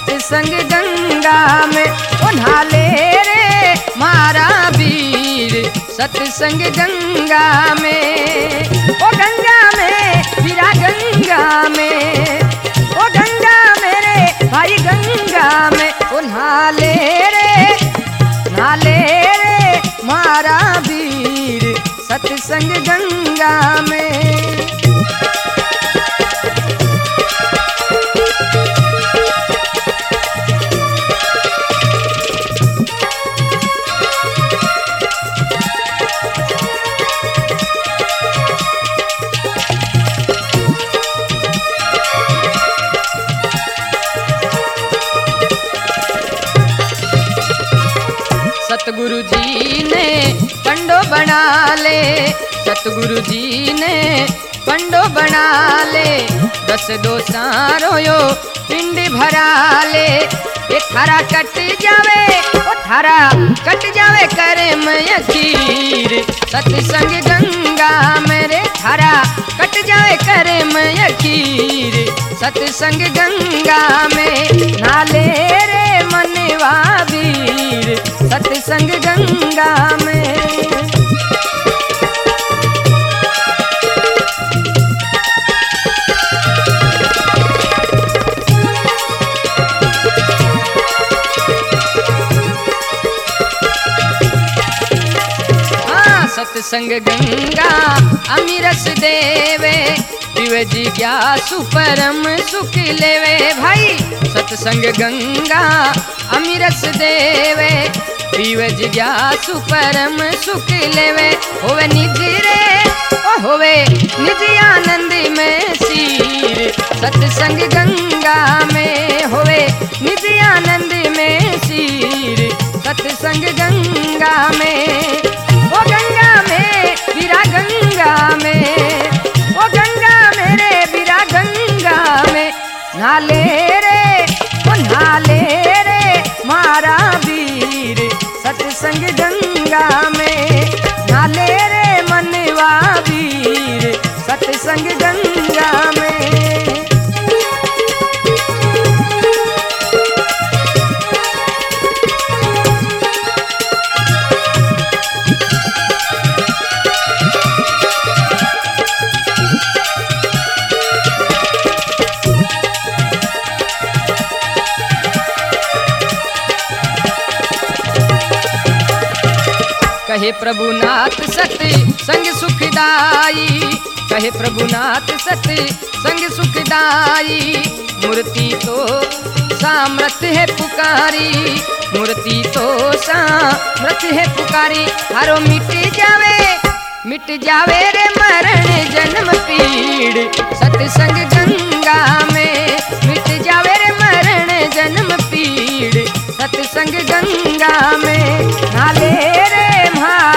सत्संग गंगा में। ओ नहाले रे मारा वीर सत्संग गंगा में। ओ गंगा में वीरा गंगा में, ओ गंगा मेरे भाई गंगा में। ओ नहाले रे मारा वीर सत्संग गंगा में। सतगुरु जी ने पंडो बना ले, सतगुरु जी ने पंडो बना ले। 10 दो सारो यो पिंडी भरा ले। ये थारा कट जावे, ओ थारा कट जावे करे मैं खीर सत्संग गंगा मेरे। थारा कट जावे करे मैं खीर सत्संग गंगा में। नाले रे मनवा वीर सत्संग गंगा में। सत्संग गंगा अमीरस देवे, दिव्य जिज्ञासु परम सुख लेवे। भाई सत्संग गंगा अमीरस देवे, दिव्य जिज्ञासु परम सुख लेवे। होवे निज रे ओ होवे निज आनंद में सीर सत्संग गंगा में। होवे निज आनंद में सीर सत्संग गंगा में। ओ गंगा में वीरा गंगा में, ओ गंगा मेरे वीरा गंगा में। नाले रे ओ नाले रे मारा वीर सत्संग गंगा में। नाले रे मनवा वीर सत्संग गंगा में। कहे प्रभुनाथ सत्य संग सुखदाई, कहे प्रभुनाथ सत्य संग सुखदाई। मूर्ति तो सामर्थ है पुकारी, मूर्ति तो सामर्थ है पुकारी। हारो मिट जावे रे मरण जन्म पीड़ सत्संग गंगा में। मिट जावे रे मरण जन्म पीड़ सत्संग गंगा में। नाले रे